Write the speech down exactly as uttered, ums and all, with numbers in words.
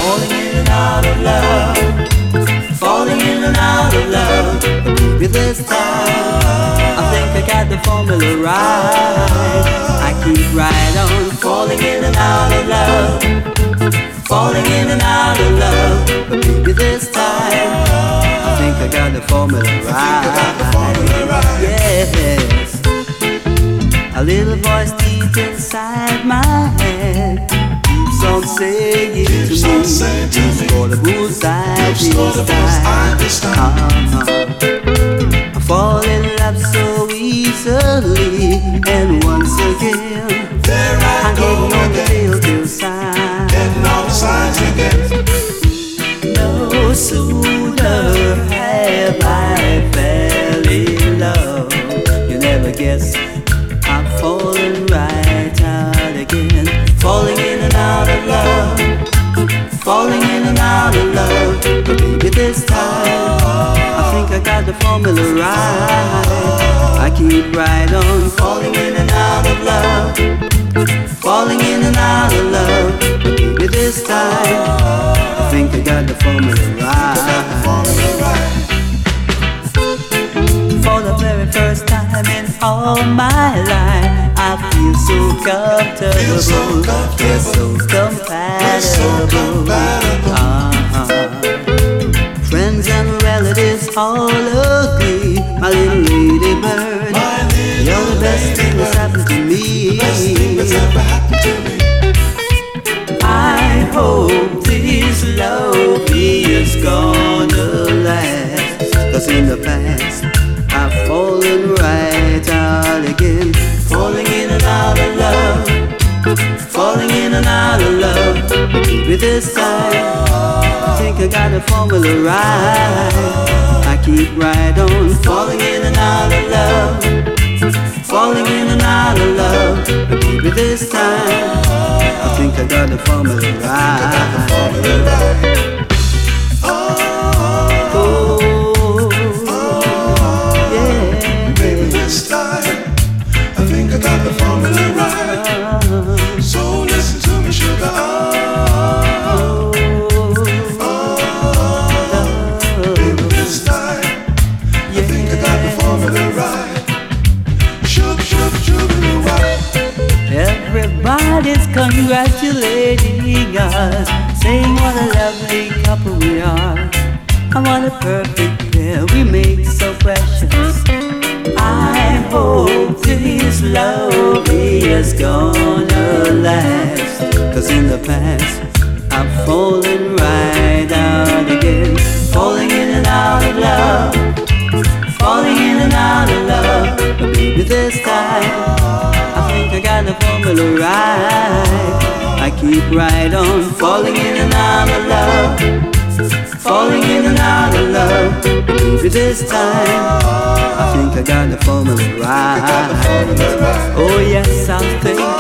falling in and out of love, falling in and out of love. With this time, I think I got the formula right. I keep right on falling in and out of love, falling in and out of love. With this time, I think I got the formula right. Yes, a little voice deep inside my head keeps on saying to me, for the bullseye this time. Uh-huh. I fall in love so easily, and once again there I I'm go getting on the again, telltale sign. getting all the signs again. No sooner have I fell in love, you never guess I'm falling right out again. Falling in and out of love, falling in and out of love. But baby, this time I think I got the formula right. I keep right on falling in and out of love, falling in and out of love. But baby, this time I think I got the formula right. For the very first time in all my life, I feel so comfortable, Feel so comfortable. we're so compatible. Uh-huh. Friends and relatives all agree, my little lady bird, you're the best thing that's happened to me. I hope this love is gonna last, 'cause in the past I've fallen right out again. Falling in and out of love, falling in and out of love. With this time I think I got the formula right. I keep right on falling in and out of love, falling in and out of love. With this time I think I got the formula right. Oh, yeah. Baby, this time I think I got the formula right. So listen to me, sugar. Oh, oh, baby, this time I think I got the formula right. Shook, shook, shook, right. Everybody's congratulating us, saying what a lovely couple we are, and what a perfect pair we make so precious. I hope this love is gonna last, 'cause in the past I've fallen right out again. Falling in and out of love, falling in and out of love. But baby, this time I think I got the formula right. I keep right on falling in and out of love, falling in and out of love. But baby, this time I think I got the formula right. Oh yes, I think